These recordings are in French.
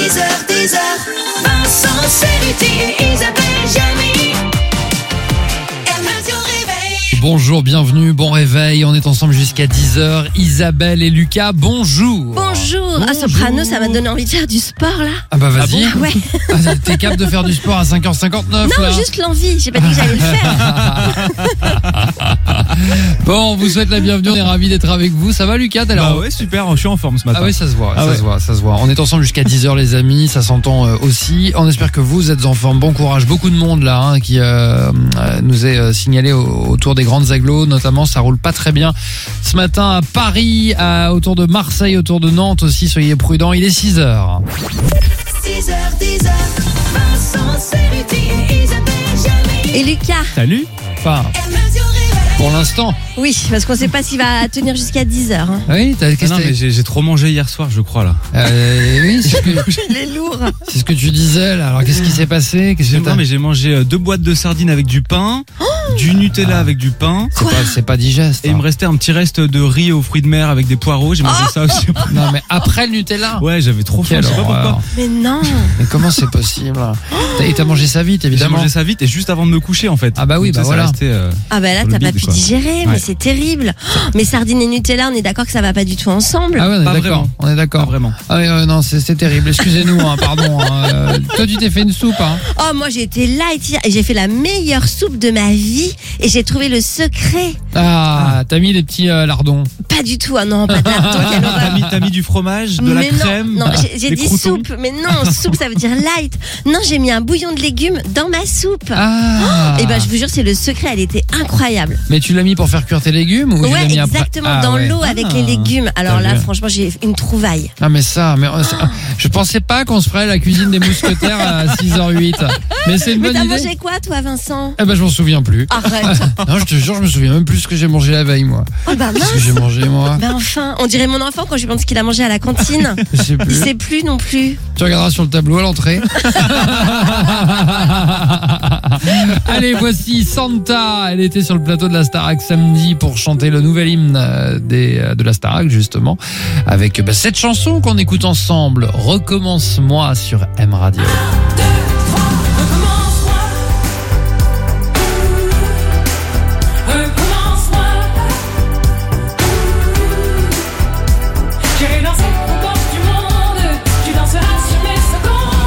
10h, Vincent Cerruti et Isabelle Jamie. Radio Réveil. Bonjour, bienvenue, bon réveil. On est ensemble jusqu'à 10h. Isabelle et Lucas, bonjour. Bonjour. Ah, Soprano, ça m'a donné envie de faire du sport là. Ah bah vas-y. Ah bon, ouais. Ah, t'es capable de faire du sport à 5h59 Non, là. juste l'envie. J'ai pas dit que j'allais le faire. Bon, on vous souhaite la bienvenue. On est ravis d'être avec vous. Ça va, Lucas? Bah ouais, super, je suis en forme ce matin. Ah oui, ça se voit, Ah ça ouais. se voit, ça se voit. On est ensemble jusqu'à 10h les amis, ça s'entend aussi. On espère que vous êtes en forme. Bon courage, beaucoup de monde là qui nous est signalé autour des grandes agglos, notamment ça roule pas très bien ce matin à Paris, autour de Marseille, autour de Nantes aussi, soyez prudents. Il est 6h. 6h, Vincent Cerruti et Isabelle Jamie. Et Lucas? Salut. Enfin, Radio Réveil. pour l'instant. Oui, parce qu'on sait pas s'il va tenir jusqu'à 10h. Hein. Oui, Ah non, mais j'ai trop mangé hier soir, je crois là. oui, c'est Il est lourd. ce que tu disais là. Alors qu'est-ce qui s'est passé? Non, mais j'ai mangé 2 boîtes de sardines avec du pain, du Nutella avec du pain. c'est pas digeste. Et il me restait un petit reste de riz aux fruits de mer avec des poireaux. J'ai mangé ça aussi. Non, mais après le Nutella. Ouais, j'avais trop faim, Quelle je sais pas horreur. pourquoi. Mais non. Mais comment c'est possible? Et t'as mangé ça vite, J'ai évidemment. mangé ça vite et juste avant de me coucher en fait. Ah bah oui, Donc bah ça voilà. restait, Ah bah là, Sur le t'as pas bide, pu quoi. digérer, mais Ouais. c'est terrible. Mais sardines et Nutella, on est d'accord que ça va pas du tout ensemble. Ah ouais, on est Pas d'accord. vraiment. On est Pas d'accord. vraiment. Ah oui, non, c'est terrible. Excusez-nous, pardon. Toi, tu t'es fait une soupe, hein? Oh, moi j'ai été light hier et j'ai fait la meilleure soupe de ma vie et j'ai trouvé le secret. Ah, t'as mis les petits lardons. Pas du tout, ah non, pas de lardon, quelle horreur. T'as mis du fromage, de la Mais crème, non, j'ai des dit croûtons. soupe, mais non, soupe ça veut dire light. Non, j'ai mis un bouillon de légumes dans ma soupe. Ah. Et ben je vous jure, c'est le secret, elle était incroyable. Mais tu l'as mis pour faire cuire tes légumes ou tu Ouais, l'as mis après? exactement, Ah, dans ouais. l'eau avec les légumes. Alors T'as là, vu. franchement, j'ai une trouvaille. Ah, mais je pensais pas qu'on se ferait la cuisine des mousquetaires à 6h08. Mais c'est une Mais bonne t'as idée. mangé quoi, toi, Vincent? Eh ben, je m'en souviens plus. Arrête. Non, je te jure, je me souviens même plus ce que j'ai mangé la veille, moi. Oh bah Qu'est-ce que mince. j'ai mangé, moi? Ben enfin, on dirait mon enfant quand je lui demande ce qu'il a mangé à la cantine. Je sais Il plus. sait plus non plus. Tu regarderas sur le tableau à l'entrée. Allez, voici Santa. Elle était sur le plateau de la Starac samedi pour chanter le nouvel hymne de la Starac, justement. Avec cette chanson qu'on écoute ensemble. Recommence-moi sur M Radio. 2, 3, recommence-moi. J'irai danser aux portes du monde. Tu danseras sur mes secondes.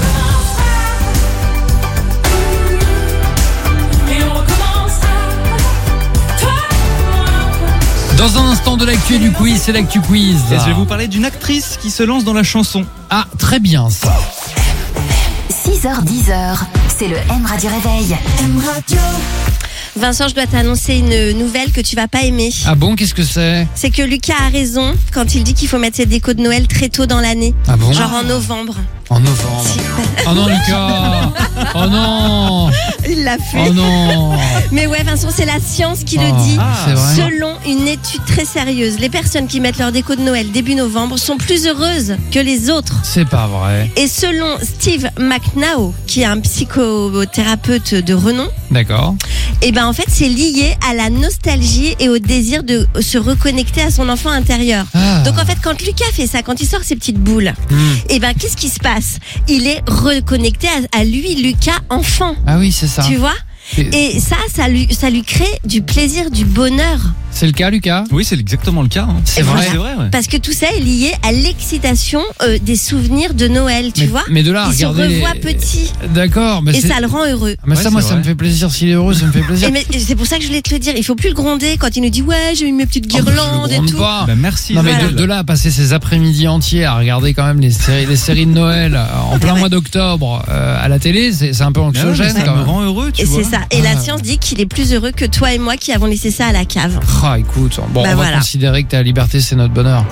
Et on recommencera. Toi, moi. Dans un instant de l'actu et du quiz, c'est l'actu quiz. Et je vais vous parler d'une actrice qui se lance dans la chanson. Ah, très bien ça. 6h, 10h, c'est le M Radio Réveil. M Radio. Vincent, je dois t'annoncer une nouvelle que tu vas pas aimer. Ah bon, qu'est-ce que c'est? C'est que Lucas a raison quand il dit qu'il faut mettre ses décos de Noël très tôt dans l'année. Ah bon? Genre en novembre. En novembre. Oh non, Lucas. Oh non. Il l'a fait. Oh non. Mais ouais, Vincent, c'est la science qui le Oh, dit. c'est vrai. Selon une étude très sérieuse, les personnes qui mettent leur déco de Noël début novembre sont plus heureuses que les autres. C'est pas vrai. Et selon Steve McNau, qui est un psychothérapeute de renom, D'accord. et ben en fait c'est lié à la nostalgie et au désir de se reconnecter à son enfant intérieur. Ah. Donc en fait quand Lucas fait ça, quand il sort ses petites boules, et ben qu'est-ce qui se passe? Il est reconnecté à lui, Lucas, enfant. Ah oui, c'est ça. Tu vois? Et ça lui crée du plaisir, du bonheur. C'est le cas, Lucas? Oui, c'est exactement le cas. Hein. C'est Et vrai. voilà. C'est vrai, ouais. Parce que tout ça est lié à l'excitation des souvenirs de Noël, tu vois? Mais de là, Il se regardez. revoit petit D'accord, mais et c'est. ça le rend heureux. Mais Ouais, ça, moi, c'est ça me vrai. fait plaisir. S'il est heureux, ça me fait plaisir. Et mais c'est pour ça que je voulais te le dire. Il faut plus le gronder quand il nous dit ouais, j'ai eu mes petites Oh, guirlandes je et le gronde tout. pas. Bah, merci. Non mais Isabelle. de là à passer ces après-midi entiers à regarder quand même les séries de Noël en plein mois d'octobre à la télé, c'est un peu Ah ouais, mais anxiogène ça quand me même. rend heureux, tu Et vois. c'est ça. Et la Ah. science dit qu'il est plus heureux que toi et moi qui avons laissé ça à la cave. Ah écoute, bon Bah on va voilà. considérer que ta liberté c'est notre bonheur.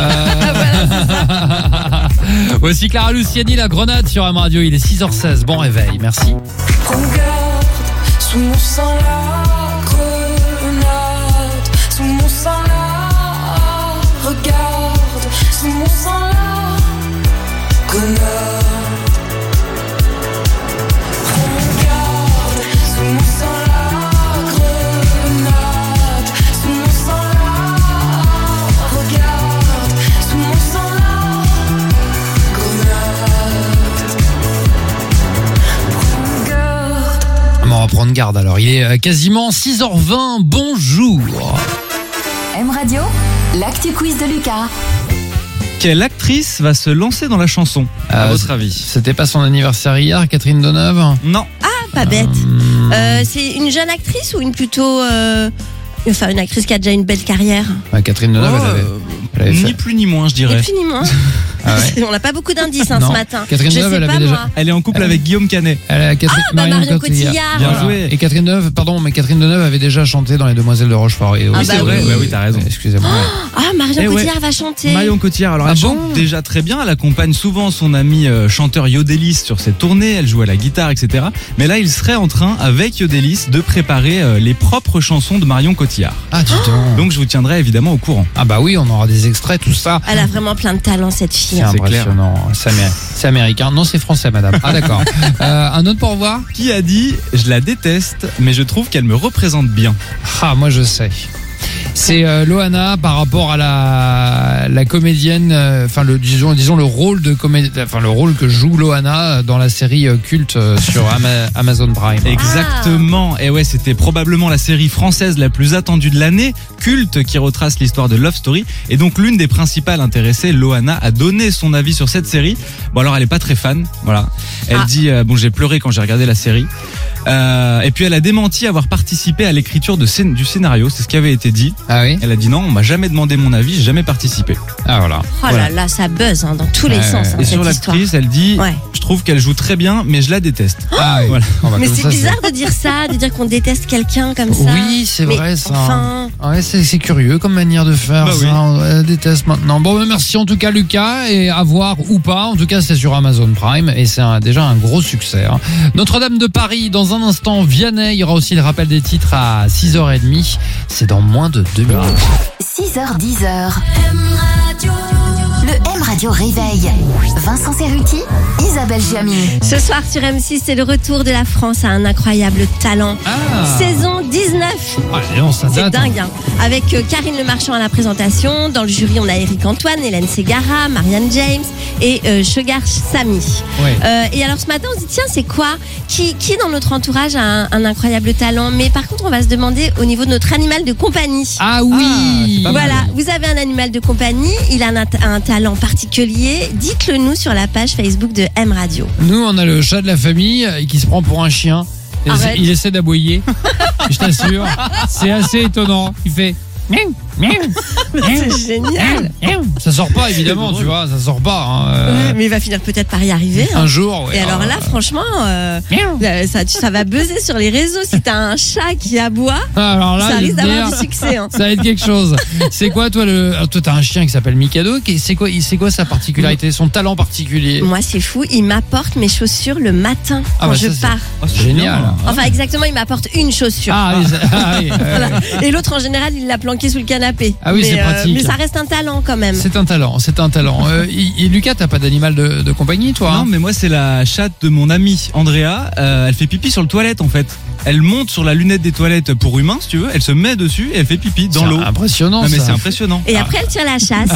Voici Clara Luciani, la grenade sur M Radio, il est 6h16, bon réveil, merci. Regarde, sous mon sang la grenade, sous mon sang la. Regarde, sous mon sang la grenade. Regarde, sous mon sang la grenade, sous mon sang la. Regarde, sous mon sang la grenade. bonne garde. Alors, il est quasiment 6h20. Bonjour. M Radio, l'actu quiz de Lucas. Quelle actrice va se lancer dans la chanson, à votre avis? C'était pas son anniversaire hier, Catherine Deneuve? Non. Pas bête. C'est une jeune actrice ou une plutôt... Enfin, une actrice qui a déjà une belle carrière. Catherine Deneuve, elle avait fait. Ni plus ni moins, je dirais. Ni plus ni moins. Ah ouais. On n'a pas beaucoup d'indices ce Non. matin. Catherine Je Deneuve, sais elle pas, avait déjà- moi. Elle est en couple avec Guillaume Canet. Elle a Catherine, Marion Cotillard. Bien joué. Et Catherine Deneuve, Catherine Deneuve avait déjà chanté dans Les Demoiselles de Rochefort. Et Ah Oui, bah c'est vrai. oui. Ouais, oui, t'as raison. Excusez-moi. Ah, Marion Eh ouais. Cotillard va chanter. Marion Cotillard, alors Ah elle bon chante déjà très bien, elle accompagne souvent son ami chanteur Yodelis sur ses tournées, elle joue à la guitare, etc. Mais là, il serait en train, avec Yodelis, de préparer les propres chansons de Marion Cotillard. Ah, dis donc. Donc je vous tiendrai évidemment au courant. Ah bah oui, on aura des extraits, tout ça. Elle a vraiment plein de talent, cette fille. C'est c'est clair. impressionnant. C'est américain. Non, c'est français, madame. Ah d'accord. Un autre pour voir. Qui a dit « Je la déteste, mais je trouve qu'elle me représente bien Ah, moi je sais. C'est Loana par rapport à la comédienne, enfin disons le rôle de le rôle que joue Loana dans la série culte sur Amazon Prime. ». Exactement. Et ouais, c'était probablement la série française la plus attendue de l'année, culte, qui retrace l'histoire de Love Story. Et donc l'une des principales intéressées, Loana, a donné son avis sur cette série. Bon alors elle est pas très fan, voilà. Elle dit bon, j'ai pleuré quand j'ai regardé la série. Et puis elle a démenti avoir participé à l'écriture du scénario, c'est ce qui avait été dit. Ah oui. Elle a dit non, on m'a jamais demandé mon avis, j'ai jamais participé. Ah voilà. Oh Voilà. là là, ça buzz dans tous les Ouais, sens, ouais. hein, Et cette sur histoire. l'actrice, elle dit Ouais. je trouve qu'elle joue très bien, mais je la déteste. Ah oui. Voilà. Oh, bah, Mais comme c'est ça, bizarre de dire ça, de dire qu'on déteste quelqu'un comme ça. Oui, c'est Mais vrai ça. Enfin, Ouais, c'est curieux comme manière de faire Bah ça. oui. On déteste maintenant. Bon, ben, merci en tout cas Lucas, et à voir ou pas. En tout cas, c'est sur Amazon Prime et c'est déjà un gros succès. Hein. Notre-Dame de Paris, dans un instant, Vianney. Il y aura aussi le rappel des titres à 6h30. C'est dans moins de 2 minutes. 6h, 10h. Le M Radio réveil. Vincent Cerruti, Isabelle Giamy. ce soir sur M6, c'est le retour de la France à un incroyable talent. Ah. Saison 19. Ah, non, ça C'est date. dingue, hein. Avec Karine Le Marchand à la présentation. Dans le jury, on a Eric Antoine, Hélène Ségara, Marianne James et Sugar Samy. Ouais. Et alors ce matin, on se dit tiens, c'est quoi qui dans notre entourage a un incroyable talent? Mais par contre, on va se demander au niveau de notre animal de compagnie. Ah oui. Ah, c'est pas mal. Voilà, vous avez un animal de compagnie, il a un talent particulier. Dites-le nous sur la page Facebook de M Radio. Nous, on a le chat de la famille qui se prend pour un chien. Arrête. Il essaie d'aboyer. Je t'assure, c'est assez étonnant. Il fait miaou, miaou, miaou, C'est génial. miaou. Ça sort pas évidemment, tu vois, ça sort pas. Hein. Ouais, mais il va finir peut-être par y arriver. hein. Un jour. Ouais, Et alors là, franchement, miaou. ça va buzzer sur les réseaux. Si t'as un chat qui aboie, Alors là, ça je vais risque te d'avoir dire, du succès. hein. ça va être quelque chose. C'est quoi toi alors, toi t'as un chien qui s'appelle Mikado. C'est quoi sa particularité, son talent particulier? Moi, c'est fou. Il m'apporte mes chaussures le matin Ah quand bah je ça, c'est- pars. Oh, c'est Génial. bien. Enfin, exactement, il m'apporte une chaussure. Ah oui, Voilà. Et l'autre, en général, il l'a planqué sous le canapé. Ah oui, Mais, c'est pratique. mais ça reste un talent quand même. c'est un talent, c'est un talent. Et Lucas, t'as pas d'animal de compagnie, toi? Non, Hein mais moi, c'est la chatte de mon amie Andrea. Elle fait pipi sur le toilette, en fait. Elle monte sur la lunette des toilettes pour humains, si tu veux. Elle se met dessus et elle fait pipi dans C'est l'eau. impressionnant. Non, mais ça. c'est impressionnant. Et après, elle tire la chasse.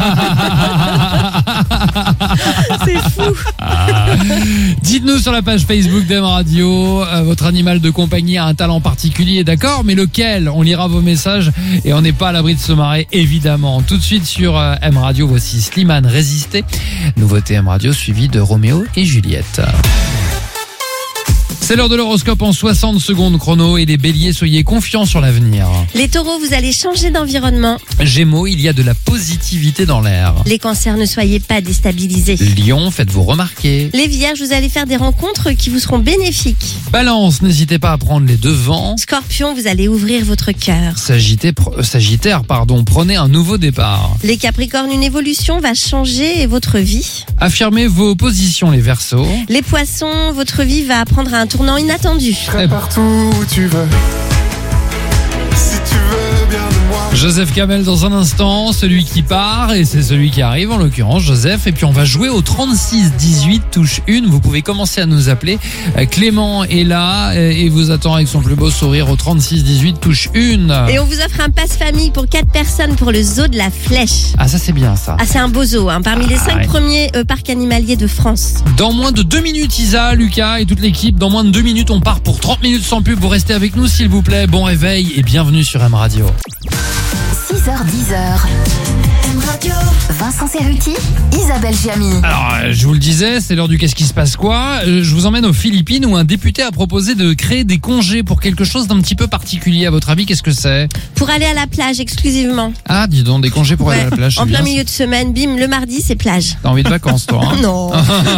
C'est fou. Dites-nous sur la page Facebook d'M Radio, votre animal de compagnie a un talent particulier, d'accord, mais lequel? On lira vos messages et on n'est pas à l'abri de se marrer, évidemment. Tout de suite sur M Radio, voici Slimane Résister. Nouveauté M Radio suivi de Roméo et Juliette. C'est l'heure de l'horoscope en 60 secondes chrono, et les béliers, soyez confiants sur l'avenir. Les taureaux, vous allez changer d'environnement. Gémeaux, il y a de la positivité dans l'air. Les cancers, ne soyez pas déstabilisés. Lion, faites-vous remarquer. Les vierges, vous allez faire des rencontres qui vous seront bénéfiques. Balance, n'hésitez pas à prendre les devants. Scorpion, vous allez ouvrir votre cœur. Sagittaire, prenez un nouveau départ. Les capricornes, une évolution va changer votre vie. Affirmez vos positions, les Verseaux. Les poissons, votre vie va prendre un tournant inattendu. Je serai partout où tu veux. Si tu veux bien de moi, Joseph Kamel dans un instant, celui qui part et c'est celui qui arrive en l'occurrence Joseph, et puis on va jouer au 36-18 touche 1. Vous pouvez commencer à nous appeler. Clément est là et vous attend avec son plus beau sourire au 36-18 touche 1. Et on vous offre un passe famille pour 4 personnes pour le zoo de la Flèche. Ah ça c'est bien ça. Ah, c'est un beau zoo, hein, parmi les 5 premiers parcs animaliers de France. Dans moins de 2 minutes, Isa, Lucas et toute l'équipe, dans moins de 2 minutes, on part pour 30 minutes sans pub. Vous restez avec nous s'il vous plaît. Bon réveil et bienvenue sur M Radio. 6h10. M Radio. Vincent Cerruti, Isabelle Giamy. Alors, je vous le disais, c'est l'heure du Qu'est-ce qui se passe quoi. Je vous emmène aux Philippines où un député a proposé de créer des congés pour quelque chose d'un petit peu particulier. À votre avis, qu'est-ce que c'est? Pour aller à la plage exclusivement. Ah, dis donc, des congés pour aller à la plage. En c'est plein bien, milieu de semaine, bim, le mardi c'est plage. T'as envie de vacances, toi hein? Non.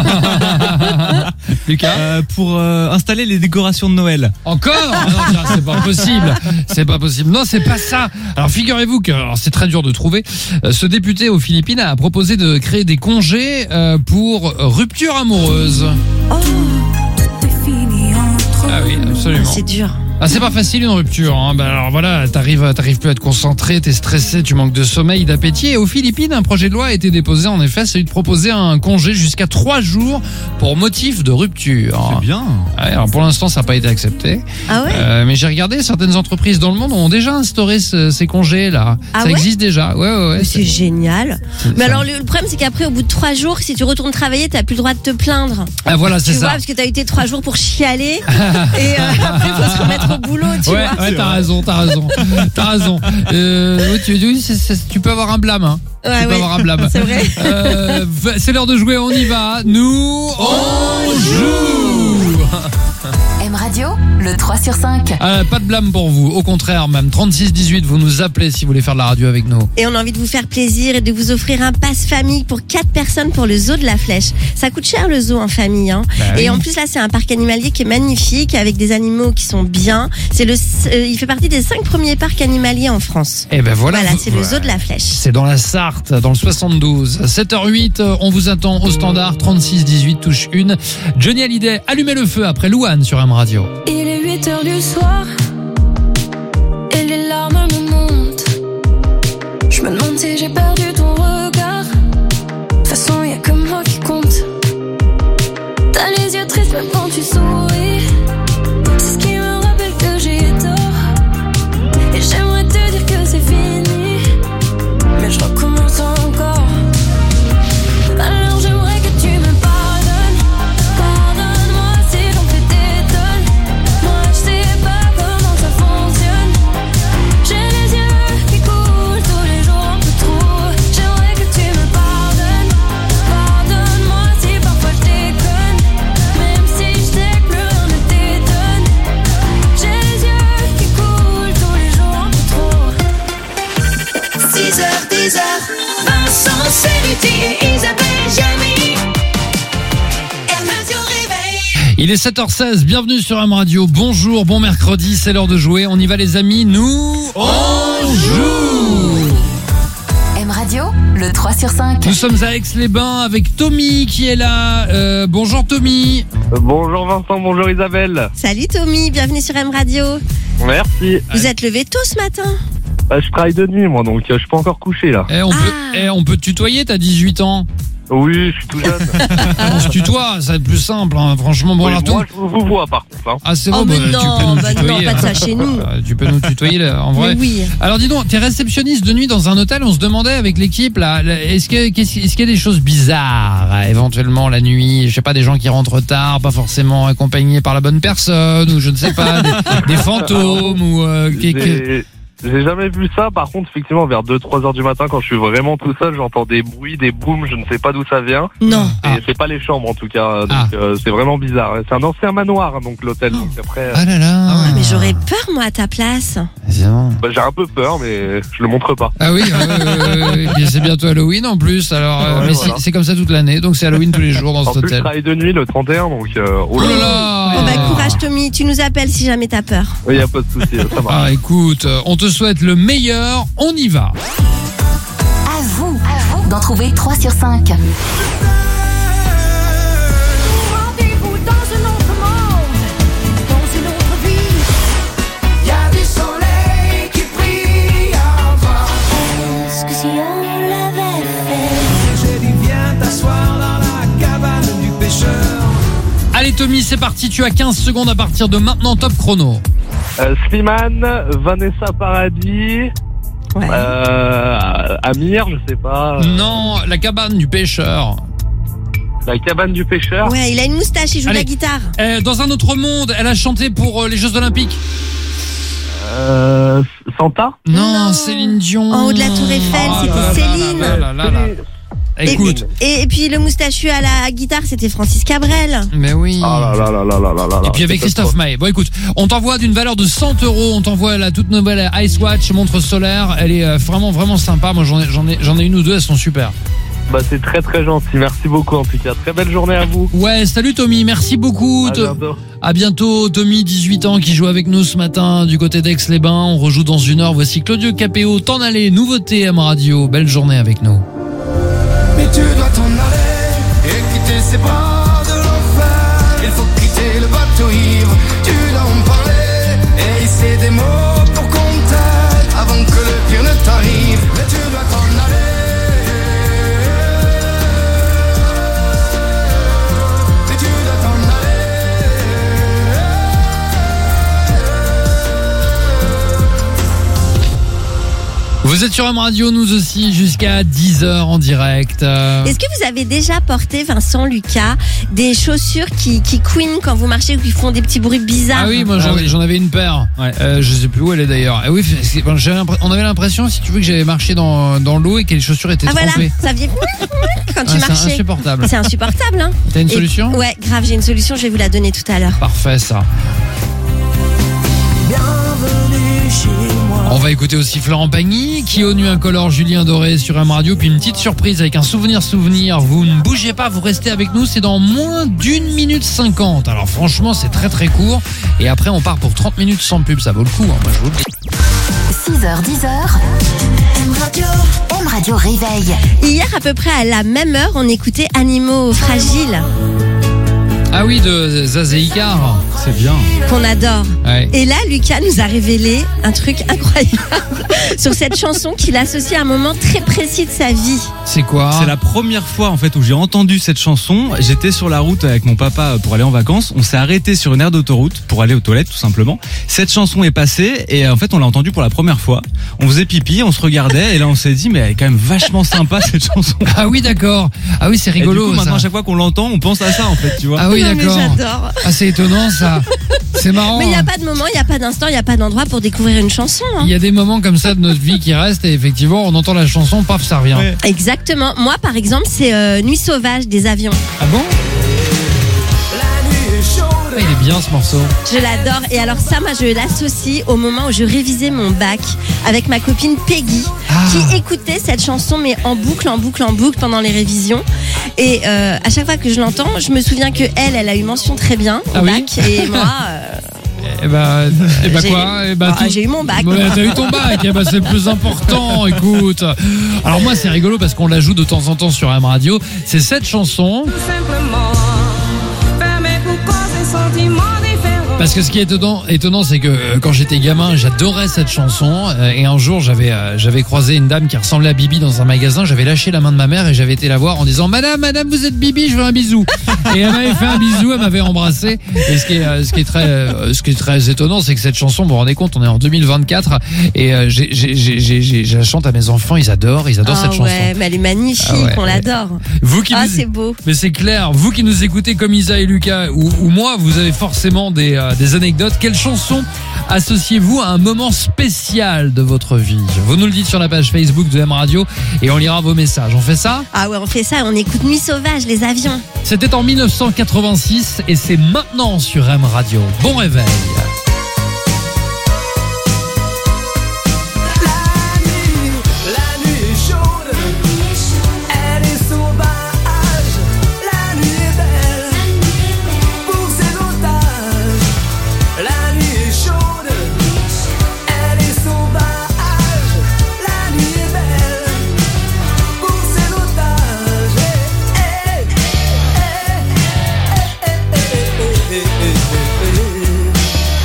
Lucas Pour installer les décorations de Noël. Encore? Non, c'est pas possible. C'est pas possible. Non, c'est pas ça. Alors, figurez-vous que alors, c'est très dur de trouver. Ce député aux Philippines a proposé de créer des congés pour rupture amoureuse. Oh, Ah oui, absolument. c'est dur. Ah, c'est pas facile une rupture. Hein. Ben alors voilà, t'arrives plus à être concentré, t'es stressé, tu manques de sommeil, d'appétit. Et aux Philippines, un projet de loi a été déposé. En effet, celui de proposer un congé jusqu'à 3 jours pour motif de rupture. C'est bien. Ouais, alors pour l'instant, ça n'a pas été accepté. Ah ouais? Mais j'ai regardé, certaines entreprises dans le monde ont déjà instauré ces congés-là. Ah ça ouais existe déjà. Ouais. Mais c'est génial. Mais ça. alors le problème c'est qu'après au bout de 3 jours, si tu retournes travailler, t'as plus le droit de te plaindre. Ah voilà, c'est Tu vois, ça. parce que t'as eu tes 3 jours pour chialer et après faut se remettre au boulot, tu vois. Ouais, t'as raison. Tu peux avoir un blâme, hein. Ouais, Tu peux avoir un blâme. C'est vrai. C'est l'heure de jouer, on y va. Nous, on joue. M Radio, le 3 sur 5. Pas de blâme pour vous, au contraire même. 36-18, vous nous appelez si vous voulez faire de la radio avec nous. Et on a envie de vous faire plaisir et de vous offrir un passe famille pour 4 personnes pour le zoo de la Flèche. Ça coûte cher le zoo en famille, hein. Bah oui. Et en plus là c'est un parc animalier qui est magnifique avec des animaux qui sont bien. Il fait partie des 5 premiers parcs animaliers en France. Et ben voilà. Voilà, c'est le zoo de la Flèche. C'est dans la Sarthe, dans le 72. 7h08, on vous attend au standard 36-18 touche 1. Johnny Hallyday, allumez le feu après Louane sur M Radio. Il est 8h du soir et les larmes me montent. Je me demande si j'ai perdu ton regard. De toute façon, y'a que moi qui compte. T'as les yeux tristes même quand tu souris. C'est ce qui me rappelle que j'ai tort. Et j'aimerais te dire que c'est fini, mais je recommence encore. Alors j'aimerais que tu me pardonnes. Pardonne-moi si j'en fais des tonnes. Moi je sais pas comment ça fonctionne. J'ai les yeux qui coulent tous les jours un peu trop. J'aimerais que tu me pardonnes. Pardonne-moi si parfois je déconne. Même si je sais que plus rien ne t'étonne. J'ai les yeux qui coulent tous les jours un peu trop. 6h, 10h, Vincent Cerruti et Isabelle Giamy. M Radio Réveil. Il est 7h16, bienvenue sur M Radio. Bonjour, bon mercredi, c'est l'heure de jouer. On y va les amis, nous, on joue. M Radio, le 3 sur 5. Nous sommes à Aix-les-Bains avec Tommy qui est là. Bonjour Tommy. Bonjour Vincent, bonjour Isabelle. Salut Tommy, bienvenue sur M Radio. Merci. Vous êtes levé tôt ce matin? Je travaille de nuit moi, donc je suis pas encore couché là. On peut te tutoyer, t'as 18 ans. Oui, je suis tout jeune. On se tutoie, ça va être plus simple, hein. Franchement. Bon, Oui, alors, moi je vous vois par contre. Hein. Ah c'est Oh, bon, mais tu non, peux nous bah non, tutoyer. pas de ça chez nous. Tu peux nous tutoyer là, en vrai. Mais oui. Alors dis donc, t'es réceptionniste de nuit dans un hôtel, on se demandait avec l'équipe là, est-ce qu'il y a des choses bizarres éventuellement la nuit, je sais pas, des gens qui rentrent tard, pas forcément accompagnés par la bonne personne, ou je ne sais pas, des fantômes ou J'ai jamais vu ça, par contre effectivement vers 2-3 heures du matin quand je suis vraiment tout seul, j'entends des bruits, des booms, je ne sais pas d'où ça vient. Non. Ah. Et c'est pas les chambres en tout cas, donc c'est vraiment bizarre. C'est un ancien manoir donc l'hôtel, donc après Ah là là. Ah, mais j'aurais peur moi à ta place. Évidemment. j'ai un peu peur mais je le montre pas. Ah oui, et puis c'est bientôt Halloween en plus, alors Ouais, mais voilà. c'est comme ça toute l'année, donc c'est Halloween tous les jours dans En cet plus je hôtel. travaille de nuit le 31 donc Oh là là. Oh bah courage Tommy, tu nous appelles si jamais t'as peur. il y a pas de souci, ça marche. Ah écoute, on te souhaite le meilleur, on y va. À vous d'en trouver 3 sur 5. Rendez-vous dans un autre monde, dans une autre vie. Y a du soleil qui brille entre Allez Tommy, c'est parti, tu as 15 secondes à partir de maintenant, top chrono. Slimane, Vanessa Paradis, Ouais. Amir, je sais pas. Non, la cabane du pêcheur. La cabane du pêcheur. Ouais, il a une moustache, il joue de la Allez. guitare. Dans un autre monde, elle a chanté pour les Jeux Olympiques. Santa. Non, Céline Dion. En haut de la Tour Eiffel, c'était Céline. Écoute, Et puis le moustachu à la guitare, c'était Francis Cabrel. mais oui. Oh là là là là là là là. Et puis avec Christophe Maé. Bon écoute, on t'envoie d'une valeur de 100 €, on t'envoie la toute nouvelle Ice Watch montre solaire. Elle est vraiment sympa. Moi j'en ai une ou deux, elles sont super. Bah c'est très très gentil. Merci beaucoup en tout cas. Très belle journée à vous. Ouais, salut Tommy, merci beaucoup. À bientôt. À bientôt, Tommy, 18 ans, qui joue avec nous ce matin du côté d'Aix-les-Bains. On rejoue dans 1 heure. Voici Claudio Capéo, T'en aller, nouveauté M Radio. Belle journée avec nous. Mais tu dois t'en aller et quitter ces bras de l'enfer. Il faut quitter le bateau ivre, tu dois en parler et hisser des mots pour qu'on t'aide avant que le pire ne t'arrive. Mais tu dois t'en aller. Mais tu dois t'en aller. Vous êtes sur M Radio, nous aussi, jusqu'à 10h en direct. Est-ce que vous avez déjà porté, Vincent, Lucas, des chaussures qui couinent quand vous marchez ou qui font des petits bruits bizarres? Ah oui, moi j'en avais une paire. Ouais. Je sais plus où elle est d'ailleurs. Oui, on avait l'impression, si tu veux, que j'avais marché dans l'eau et que les chaussures étaient Ah voilà, trempées. ça faisait quand tu C'est marchais. insupportable. C'est insupportable, hein. T'as une Et- solution? Ouais, grave, j'ai une solution, je vais vous la donner tout à l'heure. Parfait ça. Bienvenue chez moi. On va écouter aussi Florent Pagny, Keanu Incolore, Julien Doré sur M Radio, puis une petite surprise avec un souvenir. Vous ne bougez pas, vous restez avec nous, c'est dans moins d'1 minute 50. Alors franchement, c'est très très court. Et après, on part pour 30 minutes sans pub, ça vaut le coup, hein, moi je vous le dis. 6h, 10h. M Radio réveil. Hier, à peu près à la même heure, on écoutait Animaux fragiles, Ah oui, de Zaz et Icar. C'est bien. qu'on adore. Ouais. Et là, Lucas nous a révélé un truc incroyable sur cette chanson qu'il associe à un moment très précis de sa vie. C'est quoi? C'est la première fois en fait où j'ai entendu cette chanson. J'étais sur la route avec mon papa pour aller en vacances. On s'est arrêté sur une aire d'autoroute pour aller aux toilettes tout simplement. Cette chanson est passée et en fait on l'a entendue pour la première fois. On faisait pipi, on se regardait et là on s'est dit mais elle est quand même vachement sympa cette chanson. Ah oui, d'accord. Ah oui, c'est Et du rigolo. coup maintenant à ça. chaque fois qu'on l'entend on pense à ça en fait tu vois. Ah oui, Non, mais d'accord. j'adore. Ah, c'est étonnant ça. C'est marrant. Mais il n'y a pas de moment, il n'y a pas d'instant, il n'y a pas d'endroit pour découvrir une chanson. hein. Il y a des moments comme ça de notre vie qui restent et effectivement, on entend la chanson, paf, ça revient. Ouais. Exactement. Moi, par exemple, c'est Nuit sauvage des Avions. Ah bon? La nuit est chaude. Ah, il est bien ce morceau. Je l'adore. Et alors ça, moi, je l'associe au moment où je révisais mon bac avec ma copine Peggy, Ah. qui écoutait cette chanson, mais en boucle, en boucle, en boucle pendant les révisions. Et à chaque fois que je l'entends, je me souviens que elle a eu mention très bien au Ah oui bac. Et moi, Eh bah J'ai- quoi? Eh bah, Ah, j'ai eu mon bac. Ouais, t'as eu ton bac, eh bah, c'est le plus important, écoute. Alors moi, c'est rigolo parce qu'on la joue de temps en temps sur M Radio. C'est cette chanson. Parce que ce qui est étonnant, c'est que quand j'étais gamin, j'adorais cette chanson. Et un jour, j'avais croisé une dame qui ressemblait à Bibi dans un magasin. J'avais lâché la main de ma mère et j'avais été la voir en disant Madame, vous êtes Bibi, je veux un bisou. Et elle m'avait fait un bisou, elle m'avait embrassé. Et ce qui est très étonnant, c'est que cette chanson, vous vous rendez compte, on est en 2024 et je la chante à mes enfants, ils adorent Ah cette chanson. ouais, mais elle est magnifique, Ah ouais. on l'adore. Vous qui Ah, nous- c'est beau. Mais c'est clair, vous qui nous écoutez comme Isa et Lucas ou moi, vous avez forcément des anecdotes. Quelle chanson associez-vous à un moment spécial de votre vie? Vous nous le dites sur la page Facebook de M Radio et on lira vos messages. On fait ça? Ah ouais, on fait ça, on écoute Nuit sauvage, les avions. C'était en 1986 et c'est maintenant sur M Radio. Bon réveil. La nuit est chaude. Elle est sauvage. La nuit est belle pour ses otages. La nuit est chaude. Elle est sauvage. La nuit est belle pour ses otages. Eh, eh, eh, eh, eh, eh, eh, eh, eh, eh.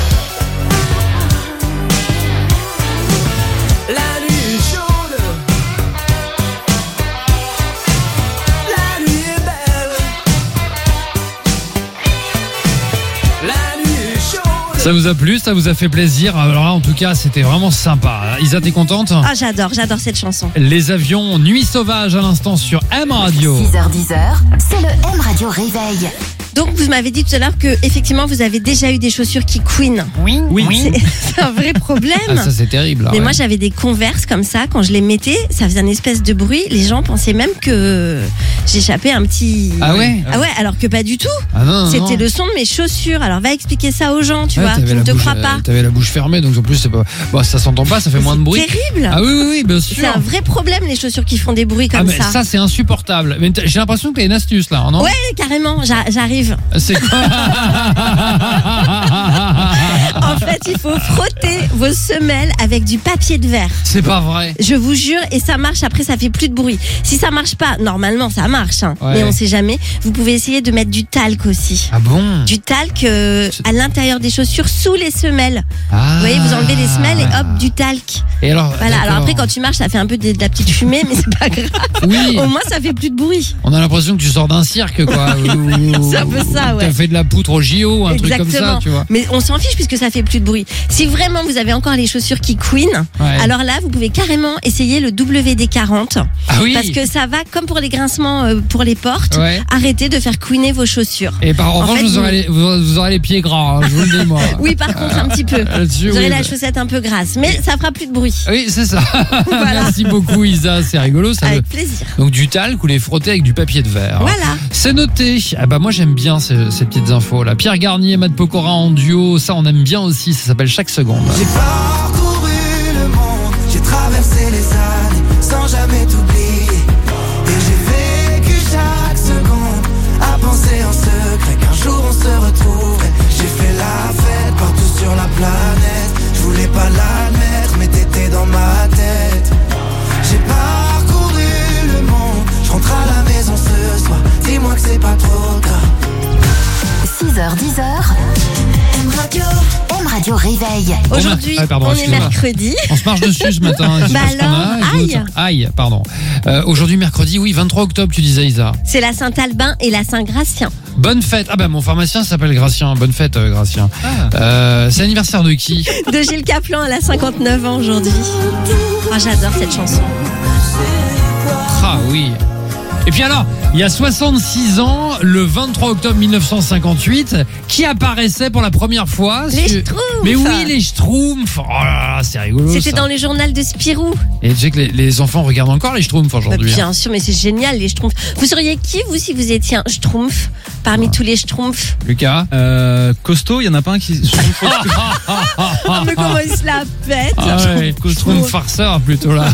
Ça vous a plu, ça vous a fait plaisir. Alors là, en tout cas, c'était vraiment sympa. Isa, t'es contente? Ah, j'adore cette chanson. Les avions, Nuit sauvage à l'instant sur M Radio. 6h10, c'est le M Radio Réveil. Donc vous m'avez dit tout à l'heure que effectivement vous avez déjà eu des chaussures qui couinent. Oui. C'est un vrai problème. Ah, ça c'est terrible. Mais ouais. moi j'avais des Converse comme ça, quand je les mettais, ça faisait une espèce de bruit. Les gens pensaient même que j'échappais un petit. Ah ouais? Ah ouais, alors que pas du tout. Ah non, C'était non. le son de mes chaussures. Alors va expliquer ça aux gens, tu Ouais, vois, t'avais qui ne la te bouche, croient pas. T'avais la bouche fermée, donc en plus c'est pas. Bon, ça s'entend pas, ça fait moins de bruit. C'est terrible. Ah oui, bien sûr. C'est un vrai problème les chaussures qui font des bruits comme mais ça c'est insupportable. Mais j'ai l'impression que t'as une astuce là, non? Ouais, carrément, j'arrive. C'est quoi? En fait, il faut frotter vos semelles avec du papier de verre. C'est pas vrai. Je vous jure, et ça marche, après ça fait plus de bruit. Si ça marche pas, normalement ça marche, hein, Ouais. mais on sait jamais. Vous pouvez essayer de mettre du talc aussi. Ah bon? Du talc à l'intérieur des chaussures, sous les semelles. Ah. Vous voyez, vous enlevez les semelles et hop, du talc. Et alors, Voilà, alors d'accord. après quand tu marches, ça fait un peu de la petite fumée, mais c'est pas grave. Oui. Au moins ça fait plus de bruit. On a l'impression que tu sors d'un cirque, quoi. C'est un peu ça, ouais. T'as fait de la poutre au JO, un truc comme ça, tu vois. Mais on s'en fiche puisque ça fait plus de bruit. Si vraiment vous avez encore les chaussures qui couinent, Ouais. alors là vous pouvez carrément essayer le WD-40. Ah oui. Parce que ça va, comme pour les grincements pour les portes, Ouais. arrêtez de faire couiner vos chaussures. Et par En revanche, fait, vous aurez les pieds gras, hein, je vous le dis moi. Oui, par contre, un petit peu. Là-dessus, Vous aurez oui, la bah. chaussette un peu grasse, mais ça fera plus de bruit. Oui, c'est ça. Voilà. Merci beaucoup Isa, c'est rigolo ça. Avec plaisir. Donc du talc ou les frotter avec du papier de verre. Voilà. C'est noté. Ah bah moi j'aime bien ces petites infos là. Pierre Garnier, Matt Pokora en duo, ça on aime bien aussi, ça s'appelle Chaque seconde. J'ai parcouru le monde, j'ai traversé les années sans jamais t'oublier. Et j'ai vécu chaque seconde à penser en secret qu'un jour on se retrouverait. J'ai fait la fête partout sur la planète. Je voulais pas l'admettre, mais t'étais dans ma tête. J'ai parcouru le monde, je rentre à la maison ce soir. Dis-moi que c'est pas trop tard. 6h10, M Radio Réveil. Aujourd'hui, Ah, pardon, on est excuse-moi. mercredi. On se marche dessus ce matin. Je sais Bah pas ce qu'on alors, a. aïe. Aïe, pardon. Aujourd'hui mercredi, oui, 23 octobre, tu disais Isa. C'est la Saint-Albin et la Saint-Gratien. Bonne fête. Ah bah mon pharmacien s'appelle Gratien. Bonne fête Gratien. C'est l'anniversaire de qui? De Gilles Caplan, elle a 59 ans aujourd'hui. Ah, j'adore cette chanson. Ah oui. Et puis alors, il y a 66 ans, le 23 octobre 1958, qui apparaissait pour la première fois Les sur- Schtroumpfs. Mais oui, les Schtroumpfs. Oh là là, c'est rigolo. C'était ça. dans le journal de Spirou. Et tu sais que les enfants regardent encore les Schtroumpfs aujourd'hui. hein. Bien sûr, mais c'est génial, les Schtroumpfs. Vous seriez qui, vous, si vous étiez un Schtroumpf parmi tous les Schtroumpfs? Lucas. Costaud, il y en a pas un qui. Oh, mais comment il se la pète. Ah ouais, Schtroumpf farceur plutôt là.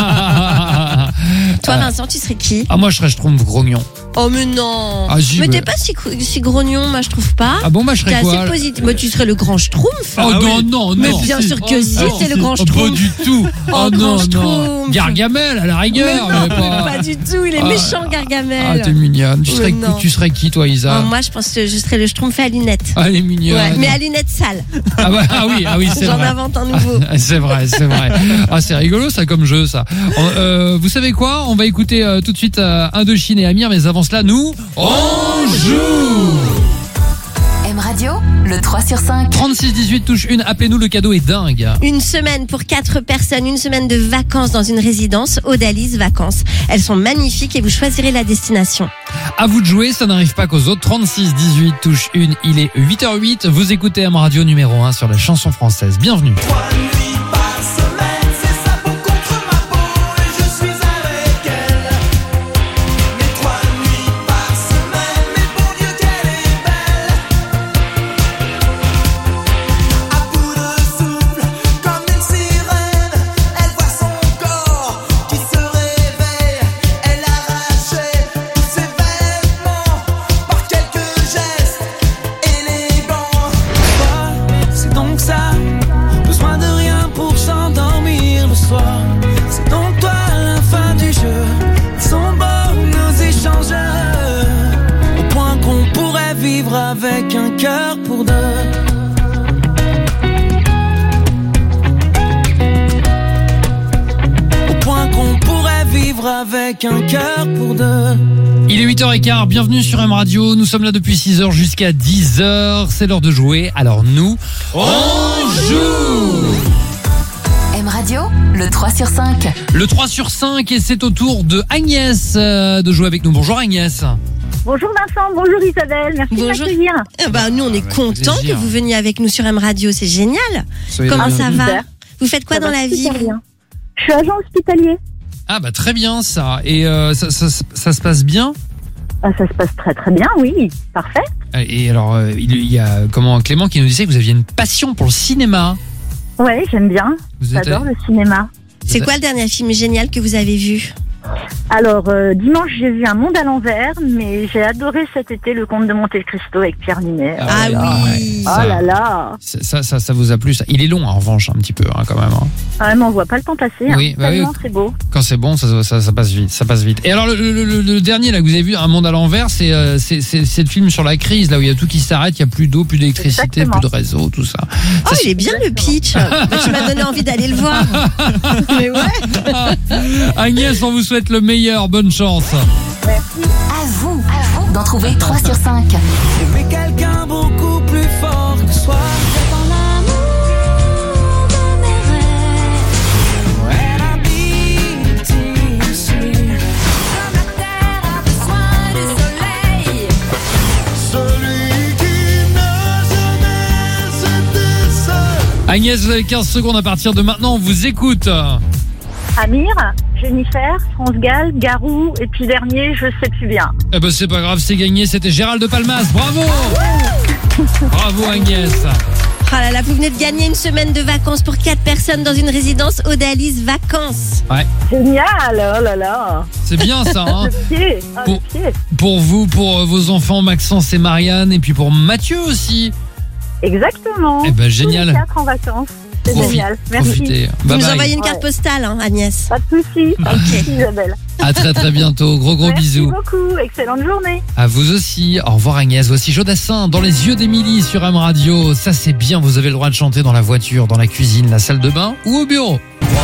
Toi, Vincent, tu serais qui? Ah moi je serais Schtroumpf grognon. Oh, mais non. Ah, si, mais mais- t'es pas si grognon, moi, je trouve pas. Ah bon, bah je T'es serais quoi assez positif. Mais tu serais le grand Schtroumpf. Oh non, non, Mais non. bien sûr que si, non. c'est le grand Oh, Schtroumpf. pas du tout. Oh, Oh, grand non, non. Schtroumpf. Gargamel à la Mais rigueur. non, mais pas du tout, il est Ah, méchant, Ah, Gargamel. t'es mignonne. Mais non. Tu serais qui, toi, Isa? Oh, moi, je pense que je serais le Schtroumpf à lunettes. Ah, elle est mignonne. Ouais, mais à lunettes sales. Ah oui, c'est J'en vrai. invente un nouveau. C'est vrai. Ah, c'est rigolo, ça, comme jeu, ça. Vous savez quoi? On va écouter tout de suite Indochine et Amir, mais avant cela, nous, on joue! M Radio, le 3 sur 5. 36-18 touche 1, appelez-nous, le cadeau est dingue. Une semaine pour 4 personnes, une semaine de vacances dans une résidence, Odalis Vacances. Elles sont magnifiques et vous choisirez la destination. À vous de jouer, ça n'arrive pas qu'aux autres. 36-18 touche 1, il est 8h08. Vous écoutez M Radio numéro 1 sur la chanson française. Bienvenue. 3 nuits par semaine, c'est sa peau contre ma peau et je suis avec elle. Mais 3 nuits par semaine, mais bon Dieu qu'elle est belle. À bout de souffle, comme une sirène, elle voit son corps qui se réveille. Elle arrachait tous ses vêtements par quelques gestes élégants. C'est donc ça. Besoin de rien pour s'endormir le soir. C'est donc toi la fin du jeu. Ils sont beaux nos échangeurs. Au point qu'on pourrait vivre avec un cœur pour deux. Au point qu'on pourrait vivre vivre avec un cœur pour deux. Il est 8h15, bienvenue sur M Radio. Nous sommes là depuis 6h jusqu'à 10h. C'est l'heure de jouer. Alors nous, on joue. M Radio, le 3 sur 5. Le 3 sur 5 et c'est au tour de Agnès de jouer avec nous. Bonjour Agnès. Bonjour Vincent, bonjour Isabelle, merci de Bonjour. m'accueillir. Nous, on est contents que plaisir. vous veniez avec nous sur M Radio. C'est génial. Soyez Comment la ça bienvenue. va? Super. Vous faites quoi Ça dans va la vie? super bien. Je suis agent hospitalier. Ah bah très bien ça. Et ça se passe bien? Ah, ça se passe très très bien, oui, parfait. Et alors, il y a Clément qui nous disait que vous aviez une passion pour le cinéma. Ouais, j'aime bien, Vous êtes j'adore le cinéma. C'est quoi le dernier film génial que vous avez vu? Alors, dimanche, j'ai vu Un monde à l'envers, mais j'ai adoré cet été Le Comte de Monte Cristo avec Pierre Ninet. Ah oui. Oh là là, Ça vous a plu ça? Il est long en revanche un petit peu quand même. Hein. vraiment, on voit pas le temps passer. Oui, bah oui. Tellement c'est beau. Quand c'est bon, ça passe vite, ça passe vite. Et alors le dernier là que vous avez vu, Un monde à l'envers, c'est le film sur la crise là où il y a tout qui s'arrête, il y a plus d'eau, plus d'électricité, Exactement. plus de réseau, tout ça. Oh, il est bien le pitch. Tu m'as donné envie d'aller le voir. Mais ouais. Agnès, on vous souhaite le meilleur, bonne chance. À vous d'en trouver 3 sur 5. Aimer quelqu'un beaucoup plus fort que soi. Elle habite ici. Comme la terre a besoin du soleil. Celui qui n'a jamais été seul. Agnès, vous avez 15 secondes à partir de maintenant, on vous écoute. Amir, Jennifer, France Gall, Garou, et puis dernier, je sais plus bien. Eh ben c'est pas grave, c'est gagné, c'était Gérald de Palmas, bravo. Bravo Agnès. Oh là là, vous venez de gagner une semaine de vacances pour 4 personnes dans une résidence Odalis Vacances. Génial, oh là là. C'est bien ça, hein. Le pied, ah, Pour- le pied. Pour vous, pour vos enfants Maxence et Marianne, et puis pour Mathieu aussi. Exactement. Eh ben, génial. Tous les 4 en vacances. C'est génial. Merci. Profitez. Vous Bye nous bye. envoyez une carte postale, hein, Agnès. Pas de soucis. Merci Isabelle. À très bientôt. Gros Merci bisous. beaucoup. Excellente journée. À vous aussi. Au revoir Agnès. Voici Jodassin dans les yeux d'Émilie sur M Radio. Ça c'est bien. Vous avez le droit de chanter dans la voiture, dans la cuisine, la salle de bain ou au bureau.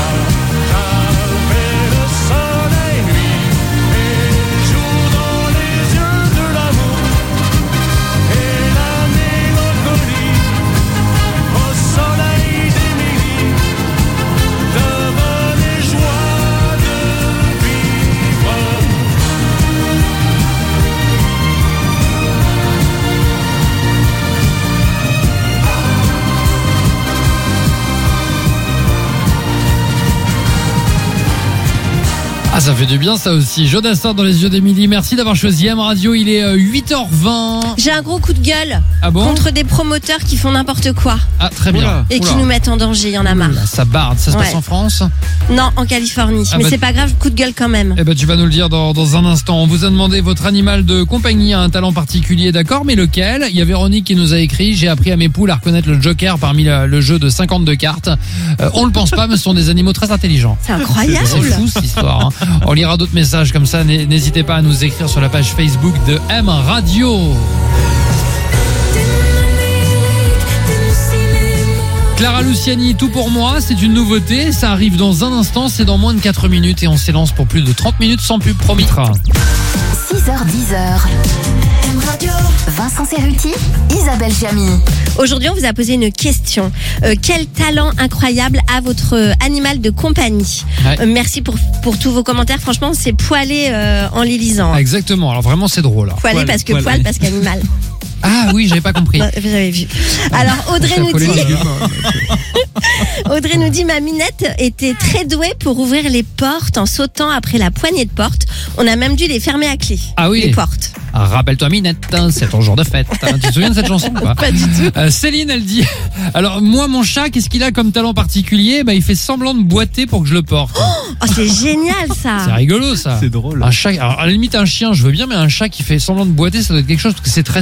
Ah, ça fait du bien ça aussi. Jodassin dans les yeux d'Émilie. Merci d'avoir choisi M Radio. Il est 8h20. J'ai un gros coup de gueule Ah bon? contre des promoteurs qui font n'importe quoi Ah, très bien. Oula. et qui Oula. nous mettent en danger. Il y en a marre. Oula, ça barde. Ça se passe Ouais. en France? Non, en Californie. Ah Mais bah- c'est pas grave, coup de gueule quand même. Eh ben, tu vas nous le dire dans un instant. On vous a demandé votre animal de compagnie a un talent particulier, d'accord, mais lequel? Il y a Véronique qui nous a écrit: j'ai appris à mes poules à reconnaître le joker parmi le jeu de 52 cartes. On le pense pas, mais ce sont des animaux très intelligents. C'est incroyable. C'est fou cette histoire. Hein. On lira d'autres messages comme ça. N'hésitez pas à nous écrire sur la page Facebook de M Radio. Clara Luciani, tout pour moi, c'est une nouveauté. Ça arrive dans un instant, c'est dans moins de 4 minutes et on s'élance pour plus de 30 minutes sans pub, promis. 6h10. Vincent Cerruti, Isabelle Jamy. Aujourd'hui, on vous a posé une question. Quel talent incroyable a votre animal de compagnie? Ouais. Merci pour tous vos commentaires. Franchement, c'est poilé en les lisant. hein. Exactement, alors vraiment c'est drôle. Poilé Poil, parce que poil, poil oui. parce qu'animal. Ah oui, j'avais pas compris. Non, j'avais vu. Alors Audrey nous dit ma minette était très douée pour ouvrir les portes en sautant après la poignée de porte. On a même dû les fermer à clé. Ah oui. Les portes. Ah, rappelle-toi Minette, c'est ton jour de fête. Tu te souviens de cette chanson ou pas? Pas du tout. Céline, elle dit: alors moi mon chat, qu'est-ce qu'il a comme talent particulier? Bah il fait semblant de boiter pour que je le porte. Oh, c'est génial ça. C'est rigolo ça. C'est drôle. Un chat, alors à la limite un chien je veux bien, mais un chat qui fait semblant de boiter, ça doit être quelque chose parce que c'est très souple un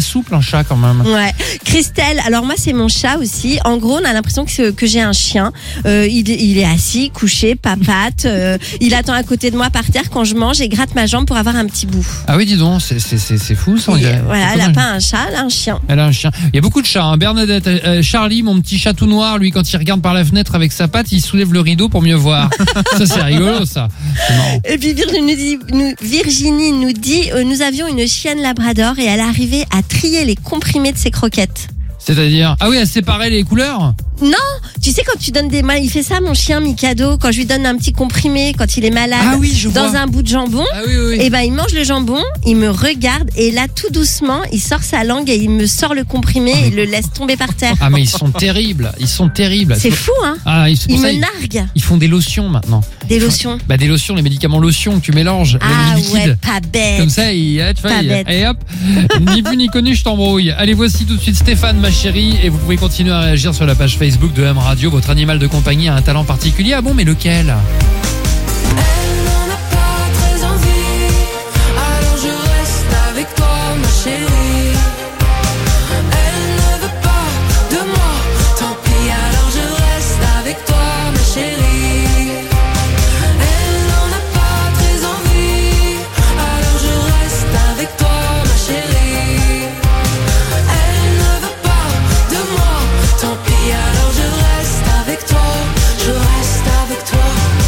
chat quand même. Ouais. Christelle, alors moi c'est mon chat aussi. En gros, on a l'impression que j'ai un chien. Il est assis, couché, papate. Il attend à côté de moi par terre quand je mange et gratte ma jambe pour avoir un petit bout. Ah oui, dis donc, c'est fou ça. Voilà, elle a pas un chat, elle a un chien. Elle a un chien. Il y a beaucoup de chats. Hein. Bernadette, Charlie, mon petit chat tout noir, lui, quand il regarde par la fenêtre avec sa patte, il soulève le rideau pour mieux voir. Ça, c'est rigolo, ça. C'est marrant. Et puis Virginie nous dit nous avions une chienne labrador et elle arrivait à trier les comprimés de ses croquettes. C'est-à-dire, ah oui, à séparer les couleurs. Non, tu sais quand tu donnes des mains, il fait ça mon chien Mikado quand je lui donne un petit comprimé quand il est malade dans un bout de jambon. Ah oui, oui. Et ben il mange le jambon, il me regarde et là tout doucement, il sort sa langue et il me sort le comprimé et il le laisse tomber par terre. Ah mais ils sont terribles, C'est fou hein. Ah, ils me narguent. Ils font des lotions maintenant. Des lotions. Bah des lotions, les médicaments lotions que tu mélanges, ah les liquides. Ouais, pas bête. Comme ça, et hop, ni vu ni connu, je t'embrouille. Allez, voici tout de suite Stéphane, ma chérie, et vous pouvez continuer à réagir sur la page Facebook de M Radio. Votre animal de compagnie a un talent particulier. Ah bon, mais lequel ? Elle n'en a pas très envie, alors je reste avec toi, ma chérie. Elle ne veut pas de moi, tant pis, alors je reste avec toi, ma chérie. Elle n'en a pas très envie, alors je reste avec toi, ma chérie. Elle ne veut pas de moi, tant pis, alors je reste avec toi, je reste avec toi.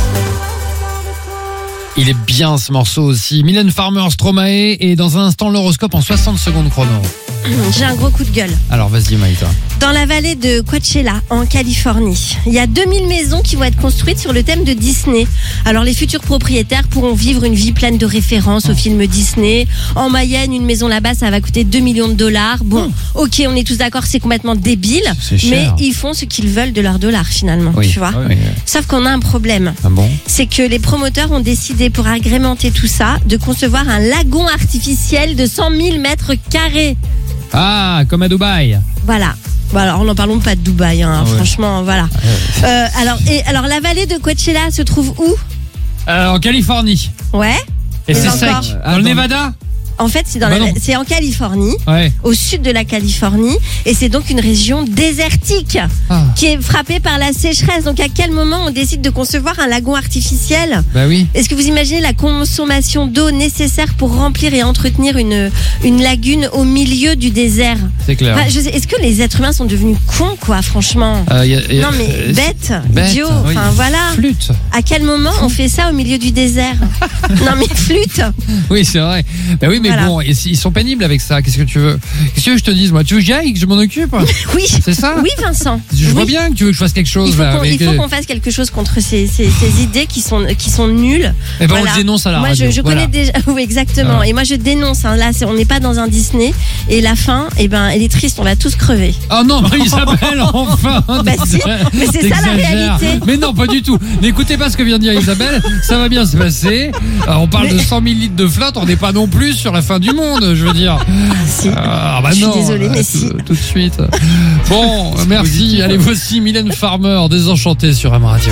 Il est bien ce morceau aussi. Mylène Farmer, Stromae, et dans un instant l'horoscope en 60 secondes chrono. J'ai un gros coup de gueule. Alors vas-y Maïta. Dans la vallée de Coachella, en Californie, il y a 2000 maisons qui vont être construites sur le thème de Disney. Alors les futurs propriétaires pourront vivre une vie pleine de références au film Disney. En moyenne, une maison là-bas, ça va coûter 2 millions de dollars. Bon, ok, on est tous d'accord, c'est complètement débile, C'est cher. mais ils font ce qu'ils veulent de leurs dollars finalement, Oui. tu vois. Oui. Sauf qu'on a un problème. Ah bon ? C'est que les promoteurs ont décidé, pour agrémenter tout ça, de concevoir un lagon artificiel de 100 000 mètres carrés. Ah, comme à Dubaï. Voilà. Bon, alors, n'en parlons pas de Dubaï, hein, Ah ouais. franchement, voilà. Alors, la vallée de Coachella se trouve où ? En Californie. Ouais. Et Mais c'est encore. sec. Dans le Nevada ? En fait, c'est Bah non. c'est en Californie, Ouais. au sud de la Californie, et c'est donc une région désertique Ah. qui est frappée par la sécheresse. Donc, à quel moment on décide de concevoir un lagon artificiel ? Bah oui. Est-ce que vous imaginez la consommation d'eau nécessaire pour remplir et entretenir une lagune au milieu du désert ? C'est clair. Enfin, est-ce que les êtres humains sont devenus cons, quoi, franchement ? Non mais bête, idiot, oui. enfin voilà. Flûte. À quel moment on fait ça au milieu du désert ? Non mais flûte. Oui, c'est vrai. Bah oui, mais Voilà. bon, ils sont pénibles avec ça. Qu'est-ce que tu veux ? Qu'est-ce que je te dise, moi ? Tu veux que j'y aille, que je m'en occupe ? Oui. C'est ça ? Oui Vincent. Je vois Oui. bien que tu veux que je fasse quelque chose. Il faut là, qu'on, mais il faut qu'on fasse quelque chose contre ces idées qui sont nulles. Eh ben, Voilà. on le dénonce à la moi, radio. je Voilà. connais déjà. Oui, exactement. Voilà. Et moi, je dénonce. Hein. Là, on n'est pas dans un Disney. Et la fin, eh ben, elle est triste. On va tous crever. Oh non, Isabelle, enfin. Bah si, mais c'est ça la T'exagères. réalité. Mais non, pas du tout. N'écoutez pas ce que vient de dire Isabelle. Ça va bien se passer. On parle de 100 000 litres de flotte. On n'est pas non plus sur la fin du monde, je veux dire. Si. Ah bah Je suis non. désolée, mais si. Tout de suite. Bon, merci. Allez, voici Mylène Farmer, Désenchantée sur M Radio.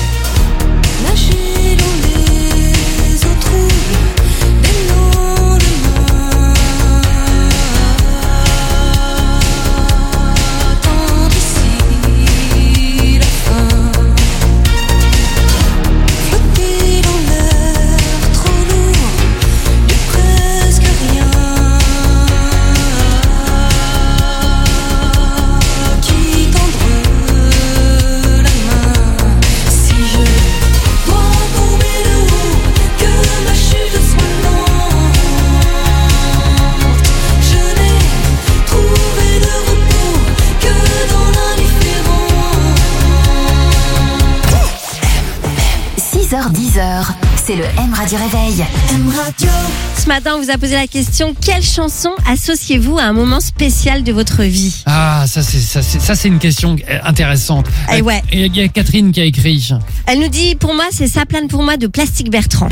Nager dans les eaux troubles des lendemains. Tant d'ici la fin. Flotter dans l'air trop lourd de presque rien. Qui tendre la main. Si je dois tomber de haut, que ma chute soit lente. Je n'ai trouvé de repos que dans l'indifférence. 6h10, c'est le M Radio Réveil. M Radio. Ce matin, on vous a posé la question quelle chanson associez-vous à un moment spécial de votre vie ? Ah, ça c'est une question intéressante. Eh ouais. Et il y a Catherine qui a écrit. Elle nous dit pour moi, c'est Ça plane pour moi de Plastique Bertrand.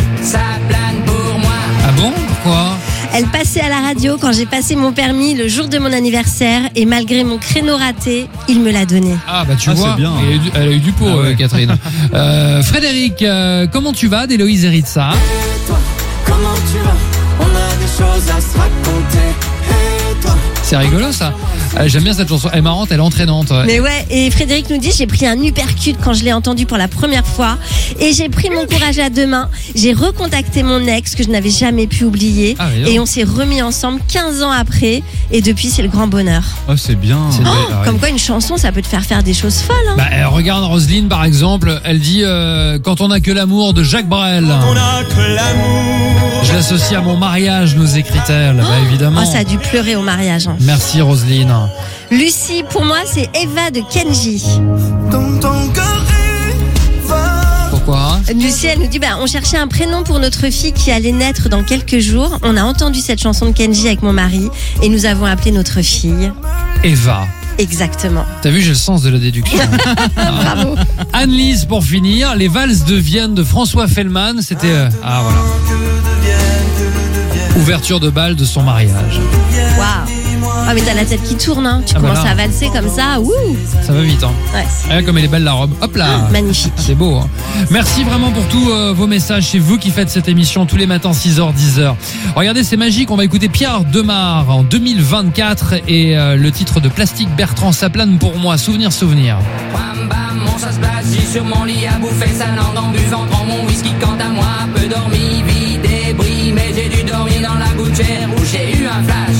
Ah bon ? Pourquoi ? Elle passait à la radio quand j'ai passé mon permis le jour de mon anniversaire et malgré mon créneau raté, il me l'a donné. Ah bah tu Ah, vois, c'est bien. elle a eu du pot, Ah ouais. Catherine. Frédéric, comment tu vas d'Héloïse et Ritza ? Toi, comment tu vas? On a des choses à se raconter. Et toi, C'est rigolo ça. J'aime bien cette chanson. Elle est marrante, elle est entraînante. Ouais. Mais ouais, et Frédéric nous dit, j'ai pris un uppercut quand je l'ai entendu pour la première fois et j'ai pris mon courage à deux mains. J'ai recontacté mon ex que je n'avais jamais pu oublier et on s'est remis ensemble 15 ans après et depuis c'est le grand bonheur. Oh, c'est bien. Comme quoi une chanson ça peut te faire des choses folles. Hein. Bah, regarde Roselyne par exemple, elle dit quand on n'a que l'amour de Jacques Brel. On a que l'amour. Je l'associe à mon mariage, nous écrit-elle. Bah évidemment. Oh, ça a dû pleurer au mariage. Hein. Merci Roselyne. Lucie, pour moi c'est Eva de Kenji. Dans ton cœur, Eva. Pourquoi? Lucie, elle nous dit on cherchait un prénom pour notre fille qui allait naître dans quelques jours. On a entendu cette chanson de Kenji avec mon mari et nous avons appelé notre fille Eva. Exactement. T'as vu, j'ai le sens de la déduction. Bravo. Anne-Lise, pour finir, les valses de Vienne de François Fellman, c'était voilà. Ouverture de bal de son mariage. Waouh. Ah mais t'as la tête qui tourne, hein. Tu commences à valser comme ça. Ouh. Ça va vite, hein. Ouais. Regarde comme elle est belle la robe. Hop là. Magnifique. C'est beau. Hein. Merci vraiment pour tous vos messages. C'est vous qui faites cette émission tous les matins 6h, 10h. Regardez, c'est magique. On va écouter Pierre Demar en 2024 et le titre de Plastique Bertrand, ça plane pour moi. Souvenir. Bam bam, mon chasse assis sur mon lit à bouffer sa langue en buvant, prends mon whisky quant à moi, peu dormi, vide et bris, mais j'ai dû dormir dans la gouttière où j'ai eu un flash.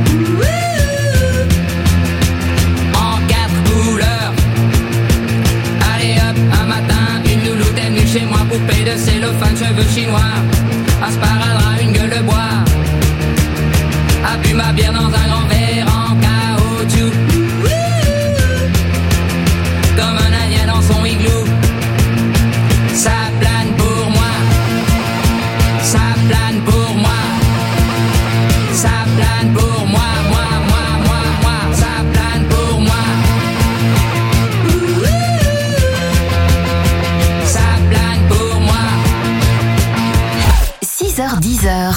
En 4 couleurs. Allez hop, un matin, une louloute est venue chez moi, poupée de cellophane, cheveux chinois, un sparadrap, une gueule de bois, a bu ma bière dans un grand verre en caoutchouc. Comme un indien dans son igloo. Ça plane pour moi. Ça plane pour moi. Ça plane pour moi. Moi. Ça plane pour moi. Ça plane pour moi. 6h, 10h.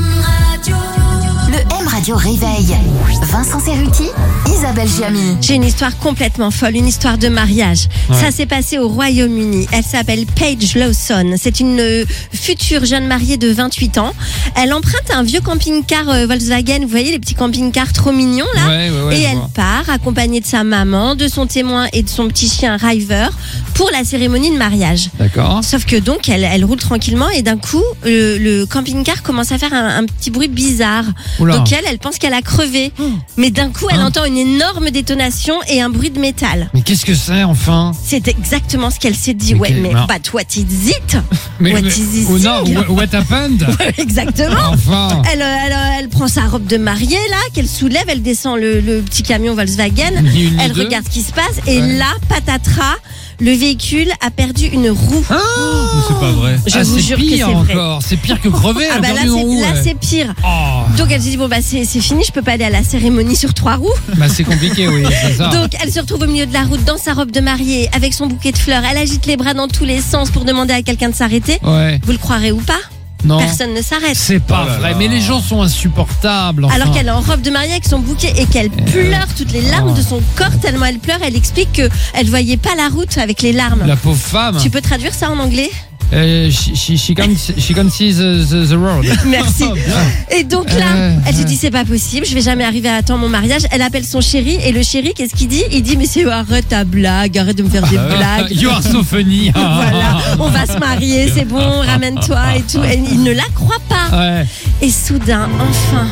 Le M Radio Réveil. Vincent Cerruti, Isabelle Giamy. J'ai une histoire complètement folle, une histoire de mariage. Ouais. Ça s'est passé au Royaume-Uni. Elle s'appelle Paige Lawson. C'est une future jeune mariée de 28 ans. Elle emprunte un vieux camping-car Volkswagen. Vous voyez les petits camping-cars trop mignons là. Ouais, et elle part accompagnée de sa maman, de son témoin et de son petit chien River pour la cérémonie de mariage. D'accord. Sauf que donc elle roule tranquillement et d'un coup le camping-car commence à faire un petit bruit bizarre. Oula. Donc elle pense qu'elle a crevé. Mais d'un coup elle entend une énorme détonation et un bruit de métal. Mais qu'est-ce que c'est enfin? C'est exactement ce qu'elle s'est dit. But what is it? What is it? What happened? Exactement. Enfin. Elle prend sa robe de mariée là, qu'elle soulève, elle descend le petit camion Volkswagen, elle regarde ce qui se passe et là, patatras, le véhicule a perdu une roue. Mais c'est pas vrai. Je vous jure que c'est vrai. Encore. C'est pire que crever. Là c'est pire. Donc elle se dit c'est fini, je peux pas aller à la cérémonie sur 3 roues. C'est compliqué, oui, c'est ça. Donc elle se retrouve au milieu de la route dans sa robe de mariée avec son bouquet de fleurs. Elle agite les bras dans tous les sens pour demander à quelqu'un de s'arrêter. Ouais. Vous le croirez ou pas? Non. Personne ne s'arrête. C'est pas vrai, mais les gens sont insupportables. Enfin. Alors qu'elle est en robe de mariée avec son bouquet et qu'elle pleure toutes les larmes de son corps tellement elle pleure. Elle explique qu'elle voyait pas la route avec les larmes. La pauvre femme. Tu peux traduire ça en anglais? She can see the road. Merci. Et donc là, elle se dit c'est pas possible, je vais jamais arriver à temps mon mariage. Elle appelle son chéri et le chéri, qu'est-ce qu'il dit? Il dit mais arrête ta blague, arrête de me faire des blagues. You are so funny. Voilà, on va se marier, c'est bon, ramène-toi et tout. Et il ne la croit pas. Ouais. Et soudain, enfin.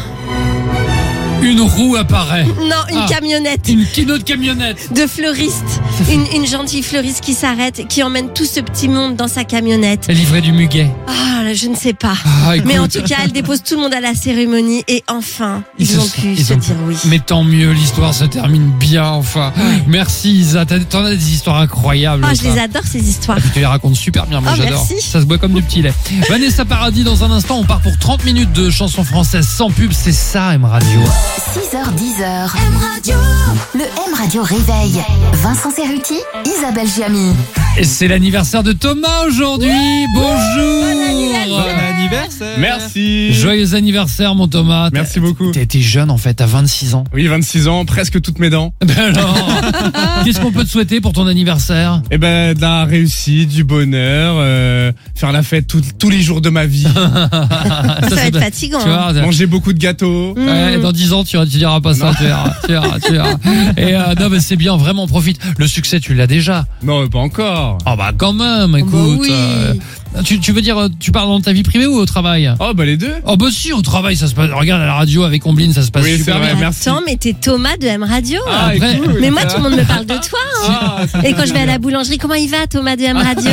Une roue apparaît. Non, une camionnette. Une autre camionnette. De fleuriste. Une gentille fleuriste qui s'arrête, qui emmène tout ce petit monde dans sa camionnette. Elle livrait du muguet. Je ne sais pas. Mais en tout cas, elle dépose tout le monde à la cérémonie et enfin, ils ont pu se dire oui. Mais tant mieux, l'histoire se termine bien, enfin. Ouais. Merci Isa, t'en as des histoires incroyables. Je les adore ces histoires. Tu les racontes super bien, moi j'adore. Merci. Ça se boit comme du petit lait. Vanessa Paradis, dans un instant, on part pour 30 minutes de chansons françaises sans pub, c'est ça M Radio. 6h, 10h. M Radio. Le M Radio Réveil. Vincent Cerruti, Isabelle Giamy. Et c'est l'anniversaire de Thomas aujourd'hui. Bonjour. Bon anniversaire. Merci. Joyeux anniversaire mon Thomas. Merci beaucoup. T'es jeune en fait, t'as 26 ans. Oui, 26 ans, presque toutes mes dents. Ben alors, qu'est-ce qu'on peut te souhaiter pour ton anniversaire? Eh ben, de la réussite, du bonheur, faire la fête tous les jours de ma vie. Ça va être fatigant. Tu vois, Manger beaucoup de gâteaux. ouais, dans 10 ans, tu diras pas ça, tu verras. Et non, mais c'est bien, vraiment, profite. Le succès, tu l'as déjà. Non, pas encore. Oh bah quand même, écoute. oui. Tu veux dire, tu parles dans ta vie privée ou au travail? Oh, bah les deux. Oh bah si, au travail, ça se passe. Regarde à la radio avec Ombline, ça se passe Oui, super c'est vrai, bien. merci. Attends, mais t'es Thomas de M Radio. Ah, Après- écoute, Mais moi, ça. tout le monde me parle de toi. Et quand je vais à la boulangerie, comment il va, Thomas de M Radio?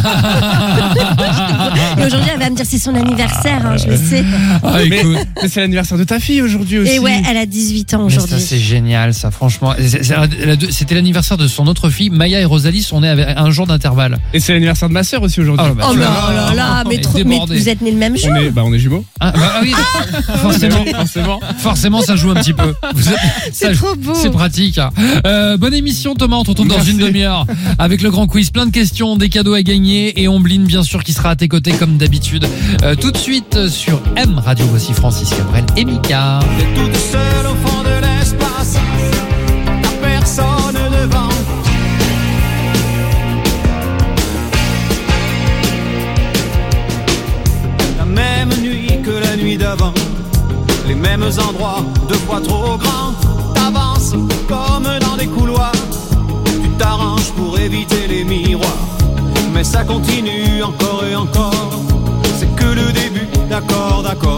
Et aujourd'hui, elle va me dire c'est son anniversaire, hein, je le sais. Ah, Mais, écoute. mais c'est l'anniversaire de ta fille aujourd'hui aussi. Et ouais, elle a 18 ans Mais aujourd'hui. ça c'est génial, ça franchement. C'était l'anniversaire de son autre fille, Maya et Rosalie sont nées avec un jour d'intervalle. Et c'est l'anniversaire de ma sœur aussi aujourd'hui. Oh, bah, Oh tu là vois. là là, mais, Elle est mais débordée. vous êtes nés le même jour. On est jumeaux. Ah, bah, oui, forcément, ça joue un petit peu. C'est Ça- trop beau. C'est pratique. Bonne émission Thomas, on te retrouve dans Merci. une demi-heure avec le grand quiz, plein de questions, des cadeaux à gagner et Ombline bien sûr qui sera à tes côtés comme d'habitude. Tout de suite sur M Radio, voici Francis Cabrel et Mika. Toute seule au fond de l'espace, personne devant. La même nuit que la nuit d'avant, les mêmes endroits, deux fois trop grands. T'avances comme dans des couloirs, tu t'arranges pour éviter les miroirs. Mais ça continue encore et encore, c'est que le début, d'accord, d'accord.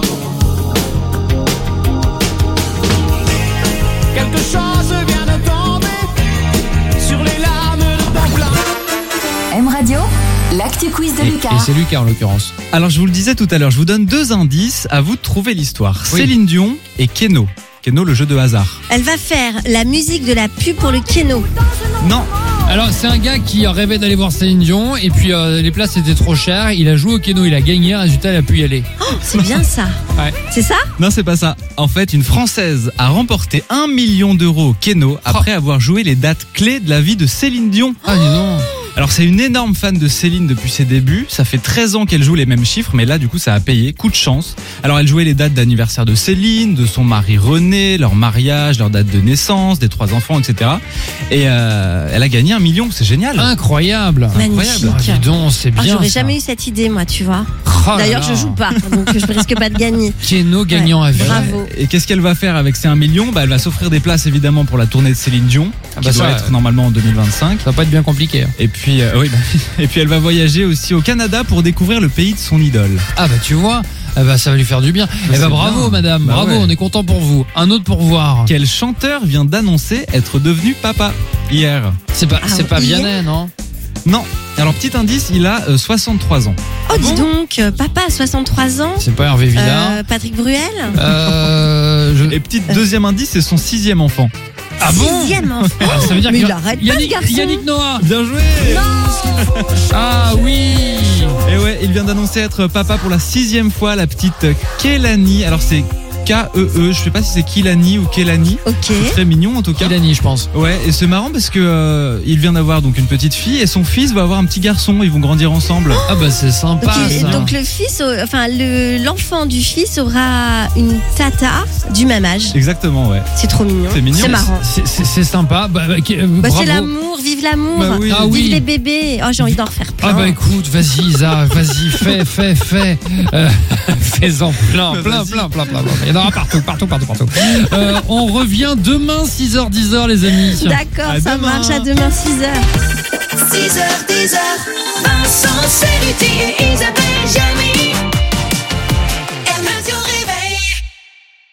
Quelque chose vient de tomber sur les lames de ton plan. M Radio, l'actu quiz de Lucas. Et c'est Lucas en l'occurrence. Alors je vous le disais tout à l'heure, je vous donne 2 indices, à vous de trouver l'histoire. Oui. Céline Dion et Keno. Keno, le jeu de hasard. Elle va faire la musique de la pub pour le Keno. Non, Alors c'est un gars qui rêvait d'aller voir Céline Dion et puis les places étaient trop chères, il a joué au Keno, il a gagné, résultat il a pu y aller. Oh, c'est bien ça. Ouais. C'est ça? non c'est pas ça. En fait, une Française a remporté 1 million d'euros au Keno après avoir joué les dates clés de la vie de Céline Dion. Ah dis donc. Alors c'est une énorme fan de Céline depuis ses débuts, ça fait 13 ans qu'elle joue les mêmes chiffres, mais là du coup ça a payé, coup de chance. Alors elle jouait les dates d'anniversaire de Céline, de son mari René, leur mariage, leur date de naissance, des 3 enfants, etc. Et elle a gagné 1 million, c'est génial. Incroyable. Magnifique. Ah, dis donc, c'est Ah, bien. j'aurais ça. jamais eu cette idée, moi, tu vois. Oh là D'ailleurs, là. je joue pas, donc je risque pas de gagner. Keno gagnant Ouais, à vie. bravo. Et qu'est-ce qu'elle va faire avec ces 1 million? Elle va s'offrir des places évidemment pour la tournée de Céline Dion, Ah qui bah doit ça, être normalement en 2025. Ça va pas être bien compliqué. hein. Et puis, oui, et puis elle va voyager aussi au Canada pour découvrir le pays de son idole. Ah bah tu vois, ça va lui faire du bien. Eh bah c'est bravo bien. madame, Bah bravo, ouais. on est content pour vous. Un autre pour voir. Quel chanteur vient d'annoncer être devenu papa hier? C'est pas hier Vianney, non? Non. Alors petit indice, il a 63 ans. Oh, dis donc, papa a 63 ans. C'est pas Hervé Villard. Patrick Bruel. Et petite deuxième indice, c'est son 6e enfant. Ah bon? 6e enfant. Ah, ça veut dire Mais qu'il il arrête pas, ce Yannick, garçon. Yannick Noah. Bien joué. Ah oui. Et ouais, il vient d'annoncer être papa pour la 6e fois, la petite Kelani. Alors c'est K-E-E, je sais pas si c'est Kilani ou Kelani. Ok. C'est très mignon en tout cas. Kilani, je pense. Ouais, et c'est marrant parce que il vient d'avoir donc une petite fille et son fils va avoir un petit garçon, ils vont grandir ensemble. Ah bah c'est sympa ça. Donc le fils, enfin l'enfant du fils aura une tata du même âge. Exactement, ouais. C'est trop mignon. C'est mignon. C'est marrant. C'est sympa. Bah, Bah, bravo. c'est l'amour, vive l'amour. Bah oui. Ah Vive oui. les bébés. Oh, j'ai envie d'en refaire plein. Ah bah écoute, vas-y Isa, vas-y, fais. Fais-en plein. Il y en aura partout. On revient demain 6h, 10h les amis. D'accord, À ça demain. marche. À demain 6h. 6h, 10h, Vincent, c'est du